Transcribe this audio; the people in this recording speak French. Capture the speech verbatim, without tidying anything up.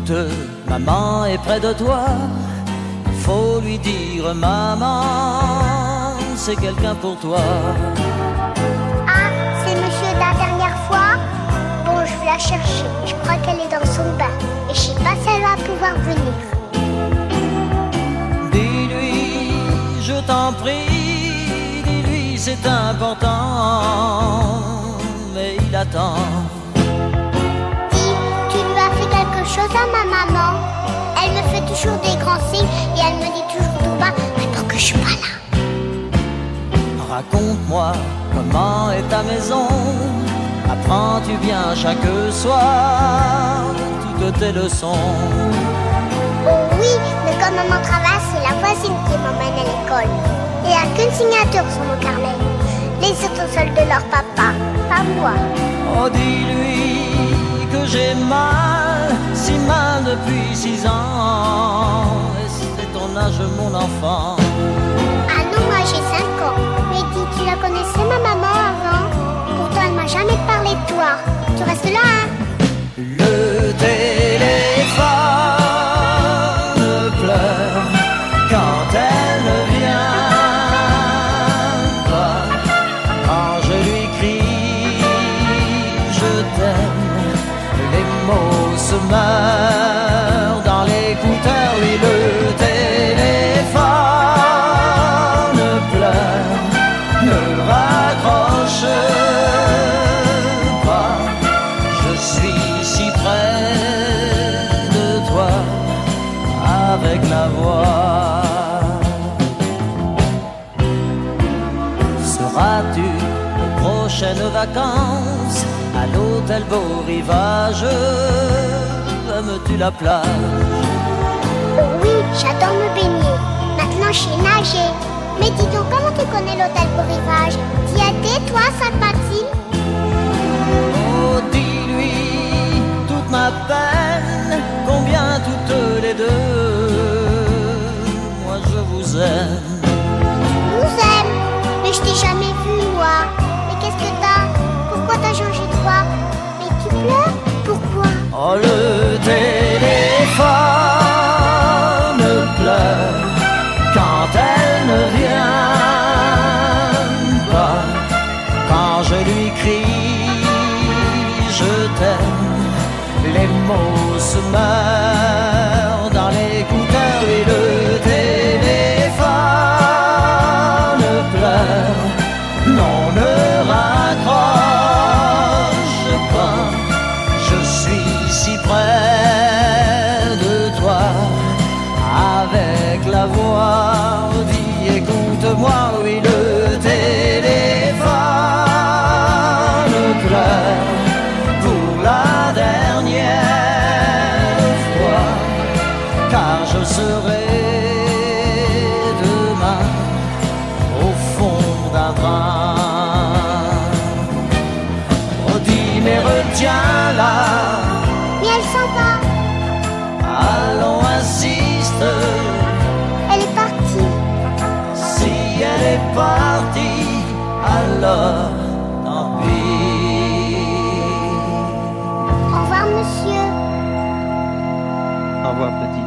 écoute, maman est près de toi. Il faut lui dire, maman, c'est quelqu'un pour toi. Ah, c'est monsieur de la dernière fois? Bon, je vais la chercher. Je crois qu'elle est dans son bain. Et je sais pas si elle va pouvoir venir. Dis-lui, je t'en prie, dis-lui, c'est important. Mais il attend. Dis, tu lui as fait quelque chose à ma maman? Elle me fait toujours des grands signes et elle me dit toujours tout bas, mais pour que je suis pas là. Raconte-moi comment est ta maison. Apprends-tu bien chaque soir toutes tes leçons? Oh oui, mais comme maman travaille, c'est la voisine qui m'emmène à l'école. Il n'y a qu'une signature sur mon carnet. Les autres sont celles de leur papa, pas moi. Oh, dis-lui que j'ai mal, si mal depuis six ans. Et c'est ton âge, mon enfant. Ah non, moi j'ai cinq ans. Mais dis, tu la connaissais ma maman avant? Pourtant elle m'a jamais parlé de toi. Tu restes là, hein? Le téléphone pleure quand elle ne vient pas. Quand je lui crie je t'aime, les mots se meurent dans l'écouteur. Oui, le téléphone pleure, ne raccroche pas. Je suis si près de toi avec la voix. Seras-tu aux prochaines vacances à l'hôtel Beau Rivage? Aimes-tu la plage? Oh oui, j'adore me baigner. Maintenant je sais nager. Mais dis donc, comment tu connais l'hôtel Beau Rivage? T'y étais, toi, Sainte-Mathilde? Oh, dis-lui toute ma peine, combien toutes les deux, moi je vous aime. Nous aime. Mais je t'ai jamais vu, moi. Mais qu'est-ce que t'as? Pourquoi t'as changé de voix? Mais tu pleures? Pourquoi? Oh, le téléphone pleure quand elle ne vient pas. Quand je lui crie je t'aime, les mots se meurent dans l'écouteur. Et le téléphone pleure, non, ne raccroche pas. Je suis si près de toi avec la voix. Dis, écoute-moi, oui, le téléphone pleure pour la dernière fois, car je serai demain au fond d'un train. Oh, dis, mais retiens-la. Mais elle s'en va. Allons, insiste. Elle est partie. Si elle est partie, alors tant pis. Au revoir, monsieur. Au revoir, petit.